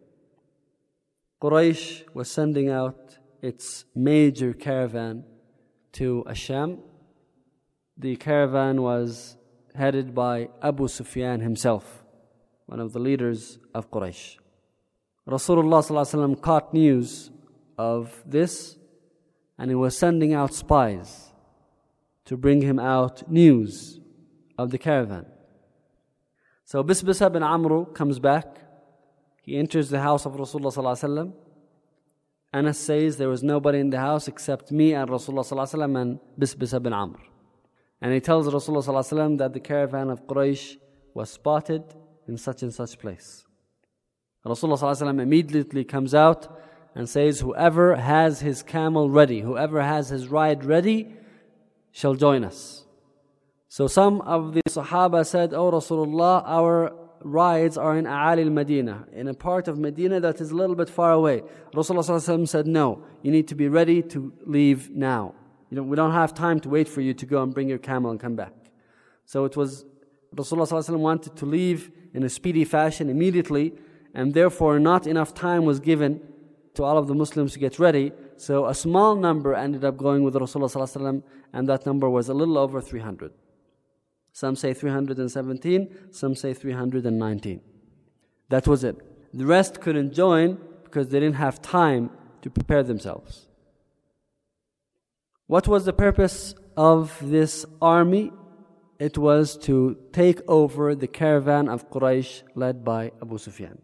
Speaker 2: Quraysh was sending out its major caravan to Asham. the caravan was headed by Abu Sufyan himself, one of the leaders of Quraysh. Rasulullah ﷺ caught news of this, and he was sending out spies to bring him out news of the caravan. So Bisbisa bin Amr comes back. He enters the house of Rasulullah ﷺ. Anas says there was nobody in the house except me and Rasulullah ﷺ and Bisbisa bin Amr. And he tells Rasulullah ﷺ that the caravan of Quraysh was spotted in such and such place. Rasulullah ﷺ immediately comes out and says, whoever has his camel ready, whoever has his ride ready, shall join us. So some of the Sahaba said, "Oh Rasulullah, our rides are in A'ali al-Madinah, in a part of Medina that is a little bit far away." Rasulullah ﷺ said, "No, you need to be ready to leave now. You know, we don't have time to wait for you to go and bring your camel and come back." So it was, Rasulullah ﷺ wanted to leave in a speedy fashion immediately, and therefore not enough time was given to all of the Muslims to get ready. So a small number ended up going with Rasulullah ﷺ, and that number was a little over three hundred. Some say three hundred seventeen, some say three hundred nineteen. That was it. The rest couldn't join because they didn't have time to prepare themselves. What was the purpose of this army? It was to take over the caravan of Quraysh led by Abu Sufyan.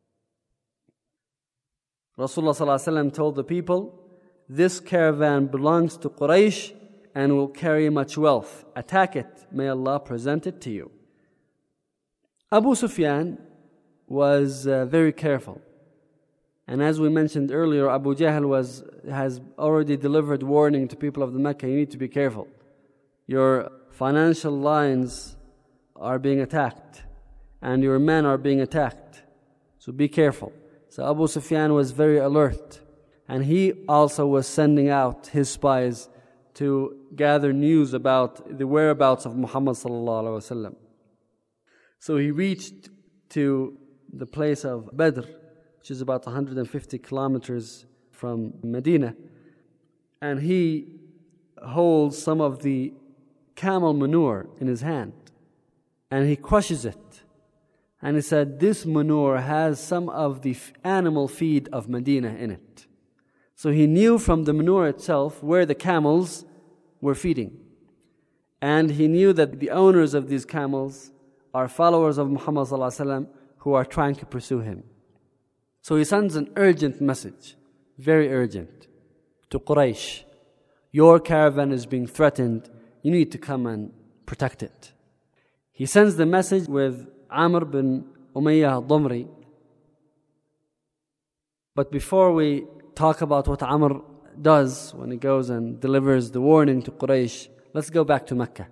Speaker 2: Rasulullah ﷺ told the people, "This caravan belongs to Quraysh and will carry much wealth. Attack it. May Allah present it to you." Abu Sufyan was uh, very careful. And as we mentioned earlier, Abu Jahl was, has already delivered warning to people of the Mecca, you need to be careful. Your financial lines are being attacked, and your men are being attacked. So be careful. So Abu Sufyan was very alert, and he also was sending out his spies to gather news about the whereabouts of Muhammad sallallahu alaihi wasallam. So he reached to the place of Badr, which is about one hundred fifty kilometers from Medina, and he holds some of the camel manure in his hand, and he crushes it. And he said, "This manure has some of the animal feed of Medina in it." So he knew from the manure itself where the camels were feeding. And he knew that the owners of these camels are followers of Muhammad sallallahu alaihi wasallam who are trying to pursue him. So he sends an urgent message, very urgent, to Quraysh. Your caravan is being threatened. You need to come and protect it. He sends the message with Amr bin Umayyah al-Damri. But before we talk about what Amr does when he goes and delivers the warning to Quraysh, let's go back to Mecca.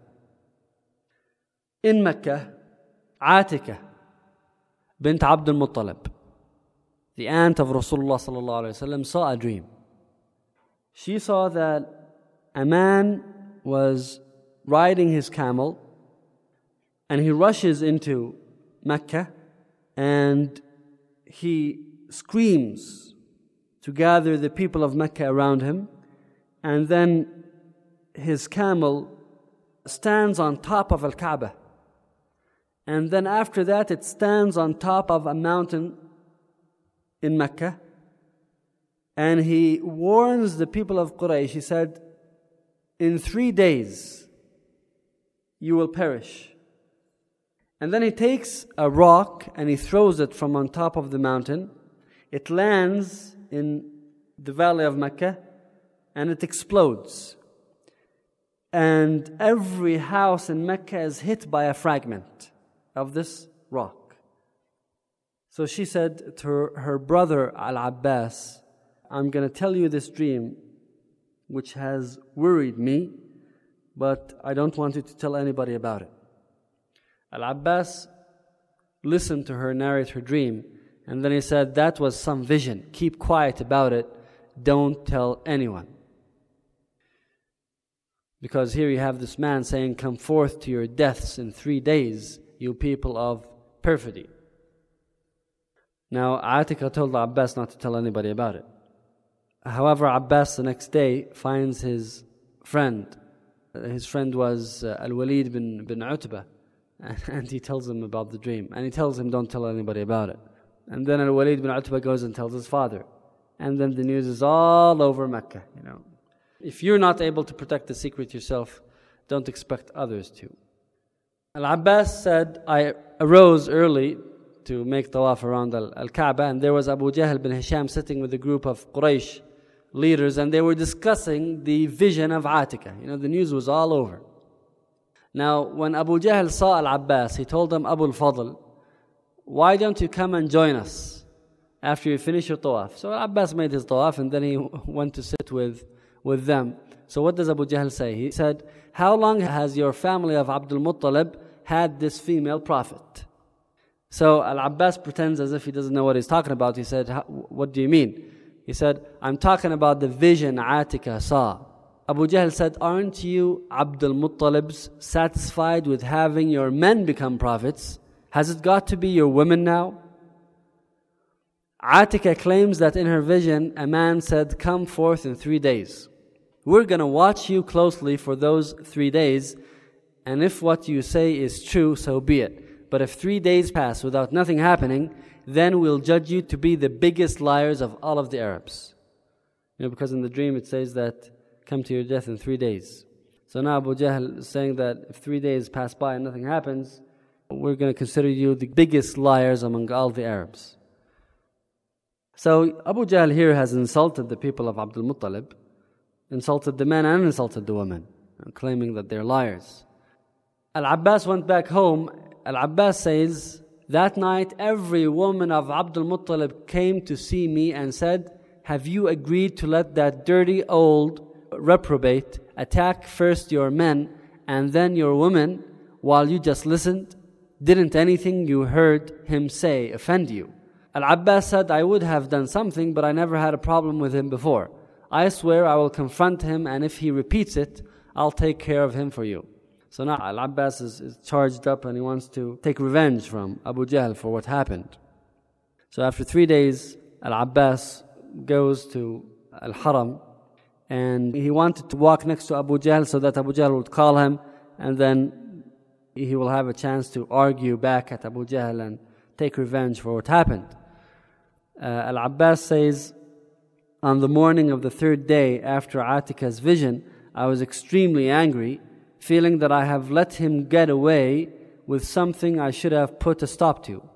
Speaker 2: In Mecca, Atika bint Abdul Muttalib, the aunt of Rasulullah sallallahu alaihi wasallam, saw a dream. She saw that a man was riding his camel, and he rushes into Mecca, and he screams to gather the people of Mecca around him, and then his camel stands on top of Al-Kaaba, and then after that it stands on top of a mountain in Mecca, and he warns the people of Quraysh. He said, "In three days you will perish." And then he takes a rock and he throws it from on top of the mountain. It lands in the valley of Mecca and it explodes. And every house in Mecca is hit by a fragment of this rock. So she said to her, her brother Al-Abbas, "I'm going to tell you this dream which has worried me, but I don't want you to tell anybody about it." Al-Abbas listened to her narrate her dream, and then he said, "That was some vision. Keep quiet about it. Don't tell anyone." Because here you have this man saying, "Come forth to your deaths in three days, you people of perfidy." Now, Atika told Abbas not to tell anybody about it. However, Abbas the next day finds his friend His friend was uh, Al-Walid bin, bin Utbah, and, and he tells him about the dream. And he tells him, don't tell anybody about it. And then Al-Walid bin Utbah goes and tells his father. And then the news is all over Mecca. You know, if you're not able to protect the secret yourself, don't expect others to. Al-Abbas said, I arose early to make tawaf around Al-Kaaba, and there was Abu Jahl bin Hisham sitting with a group of Quraysh leaders, and they were discussing the vision of Atikah. You know, the news was all over. Now, when Abu Jahl saw Al-Abbas, he told him, Abu al-Fadl, why don't you come and join us after you finish your tawaf? So Al-Abbas made his tawaf, and then he went to sit with, with them. So what does Abu Jahl say? He said, how long has your family of Abdul Muttalib had this female prophet? So Al-Abbas pretends as if he doesn't know what he's talking about. He said, what do you mean? He said, I'm talking about the vision Atikah saw. Abu Jahl said, aren't you Abdul Muttalibs satisfied with having your men become prophets? Has it got to be your women now? Atikah claims that in her vision, a man said, come forth in three days. We're going to watch you closely for those three days, and if what you say is true, so be it. But if three days pass without nothing happening, then we'll judge you to be the biggest liars of all of the Arabs. You know, because in the dream it says that, come to your death in three days. So now Abu Jahl is saying that if three days pass by and nothing happens, we're going to consider you the biggest liars among all the Arabs. So Abu Jahl here has insulted the people of Abdul Muttalib, insulted the men and insulted the women, claiming that they're liars. Al-Abbas went back home. Al-Abbas says, that night every woman of Abdul Muttalib came to see me and said, have you agreed to let that dirty old reprobate attack first your men and then your women while you just listened? Didn't anything you heard him say offend you? Al-Abbas said, I would have done something, but I never had a problem with him before. I swear I will confront him, and if he repeats it, I'll take care of him for you. So now Al-Abbas is, is charged up and he wants to take revenge from Abu Jahl for what happened. So after three days, Al-Abbas goes to Al-Haram, and he wanted to walk next to Abu Jahl so that Abu Jahl would call him, and then he will have a chance to argue back at Abu Jahl and take revenge for what happened. Uh, Al-Abbas says, on the morning of the third day after Atikah's vision, I was extremely angry, feeling that I have let him get away with something I should have put a stop to.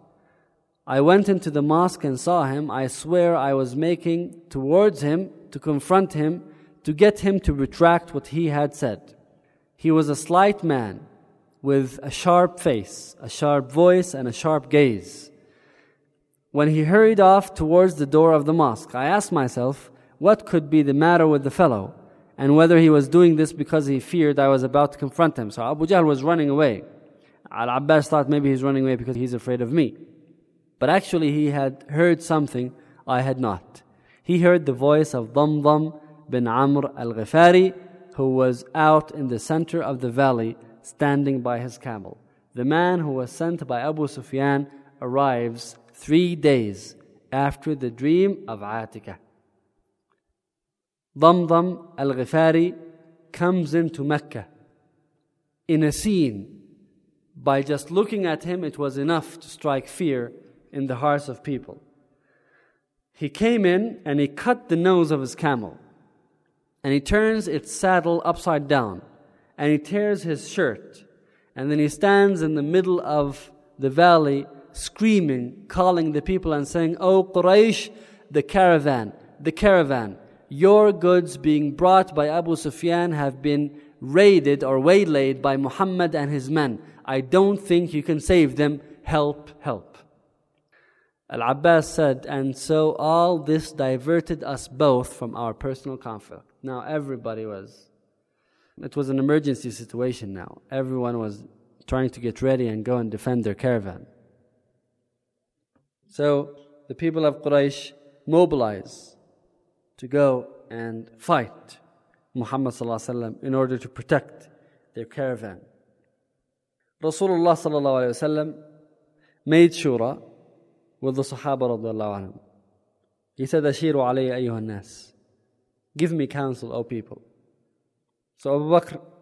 Speaker 2: I went into the mosque and saw him. I swear I was making towards him to confront him, to get him to retract what he had said. He was a slight man with a sharp face, a sharp voice, and a sharp gaze. When he hurried off towards the door of the mosque, I asked myself what could be the matter with the fellow, and whether he was doing this because he feared I was about to confront him. So Abu Jahl was running away. Al-Abbas thought maybe he's running away because he's afraid of me. But actually he had heard something I had not. He heard the voice of Damdam bin Amr al-Ghifari, who was out in the center of the valley standing by his camel. The man who was sent by Abu Sufyan arrives three days after the dream of Atikah. Damdam al-Ghifari comes into Mecca in a scene. By just looking at him, it was enough to strike fear in the hearts of people. He came in and he cut the nose of his camel, and he turns its saddle upside down, and he tears his shirt, and then he stands in the middle of the valley screaming, calling the people and saying, "O Quraysh, the caravan, the caravan, your goods being brought by Abu Sufyan have been raided or waylaid by Muhammad and his men. I don't think you can save them. Help, help." Al-Abbas said, and so all this diverted us both from our personal conflict. Now everybody was, it was an emergency situation now. Everyone was trying to get ready and go and defend their caravan. So the people of Quraysh mobilize to go and fight Muhammad sallallahu alaihi wasallam in order to protect their caravan. Rasulullah sallallahu alaihi wasallam made shura with the Sahaba radiallahu anhum. He said, "Ashiru alayya ayyuhan nas." Give me counsel, O people. So Abu Bakr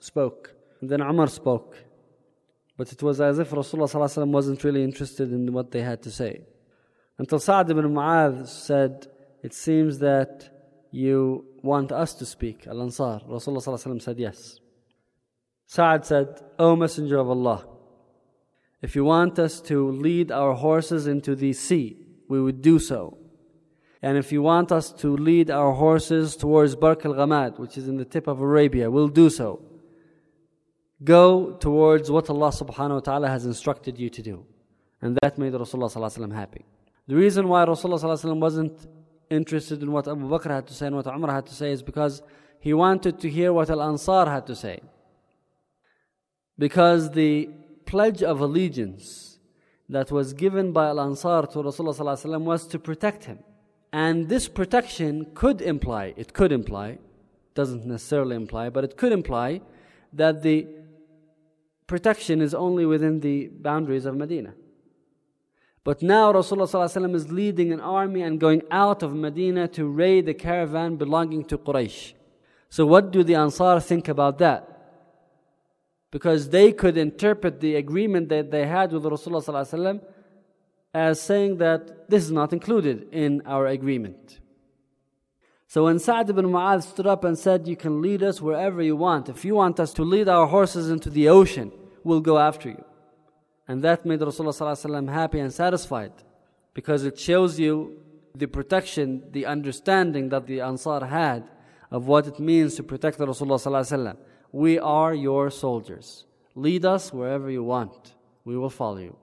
Speaker 2: spoke. And then Umar spoke. But it was as if Rasulullah wasn't really interested in what they had to say. Until Sa'd ibn Mu'adh said, it seems that you want us to speak, Al-Ansar. Rasulullah said yes. Sa'd said, O Messenger of Allah, if you want us to lead our horses into the sea, we would do so. And if you want us to lead our horses towards Barq al-Ghamad, which is in the tip of Arabia, we'll do so. Go towards what Allah subhanahu wa ta'ala has instructed you to do. And that made Rasulullah happy. The reason why Rasulullah wasn't interested in what Abu Bakr had to say and what Umar had to say is because he wanted to hear what Al-Ansar had to say. Because the pledge of allegiance that was given by Al-Ansar to Rasulullah was to protect him. And this protection could imply, it could imply, doesn't necessarily imply, but it could imply that the protection is only within the boundaries of Medina. But now Rasulullah is leading an army and going out of Medina to raid the caravan belonging to Quraysh. So what do the Ansar think about that? Because they could interpret the agreement that they had with Rasulullah as saying that this is not included in our agreement. So when Sa'd ibn Mu'adh stood up and said, you can lead us wherever you want. If you want us to lead our horses into the ocean, we'll go after you. And that made Rasulullah happy and satisfied, because it shows you the protection, the understanding that the Ansar had of what it means to protect Rasulullah. We are your soldiers. Lead us wherever you want. We will follow you.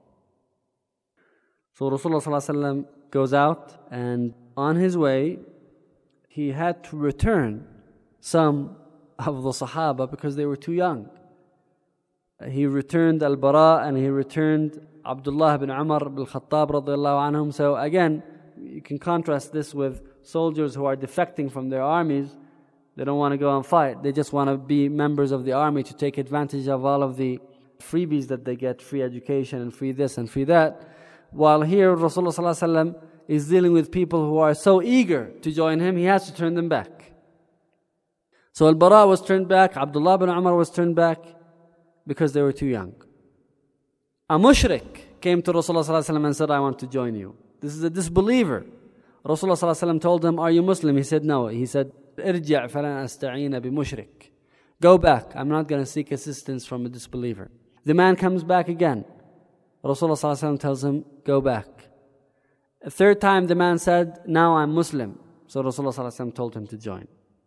Speaker 2: So Rasulullah goes out, and on his way, he had to return some of the Sahaba because they were too young. He returned Al-Bara and he returned Abdullah bin Umar bin Khattab radiallahu anhum. So again, you can contrast this with soldiers who are defecting from their armies. They don't want to go and fight. They just want to be members of the army to take advantage of all of the freebies that they get, free education and free this and free that. While here Rasulullah is dealing with people who are so eager to join him, he has to turn them back. So Al-Bara was turned back, Abdullah bin Umar was turned back, because they were too young. A mushrik came to Rasulullah and said, I want to join you. This is a disbeliever. Rasulullah told him, are you Muslim? He said, no. He said, Irji' falan asta'ina bi mushrik. Go back. I'm not going to seek assistance from a disbeliever. The man comes back again. Rasulullah tells him, go back. A third time the man said, now I'm Muslim. So Rasulullah told him to join.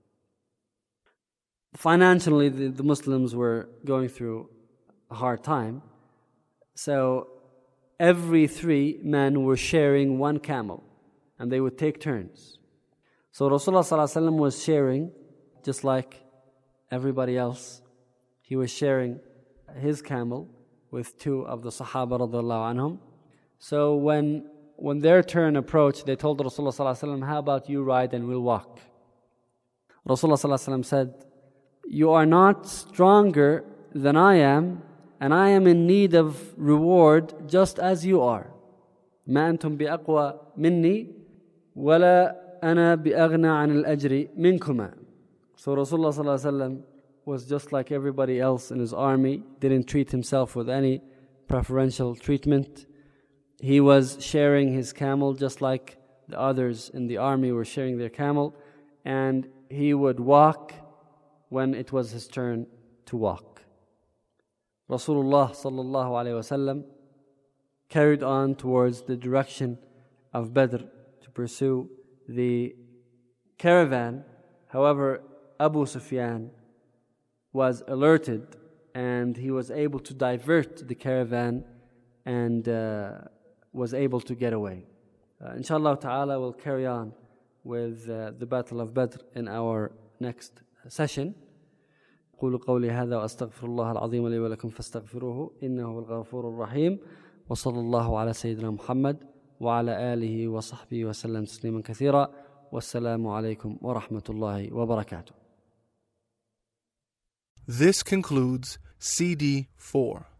Speaker 2: Financially, the, the Muslims were going through a hard time. So every three men were sharing one camel, and they would take turns. So Rasulullah was sharing, just like everybody else. He was sharing his camel with two of the Sahaba radiallahu anhum. So when when their turn approached, they told Rasulullah, how about you ride and we'll walk? Rasulullah said, you are not stronger than I am, and I am in need of reward just as you are. ما أنتم بأقوى مني ولا أنا بأغنى عن الأجر منكما. So Rasulullah was just like everybody else in his army, didn't treat himself with any preferential treatment. He was sharing his camel just like the others in the army were sharing their camel, and he would walk when it was his turn to walk. Rasulullah sallallahu alayhi wasallam carried on towards the direction of Badr to pursue the caravan. However, Abu Sufyan was alerted and he was able to divert the caravan and uh, was able to get away. Uh, inshallah ta'ala, we'll carry on with uh, the Battle of Badr in our next session. قولوا قولي هذا وأستغفر الله العظيم لي ولكم فاستغفروه إنه هو الغفور الرحيم وصلى الله على سيدنا محمد وعلى آله وصحبه وسلم تسليما كثيرا والسلام عليكم ورحمة الله وبركاته.
Speaker 1: This concludes C D four.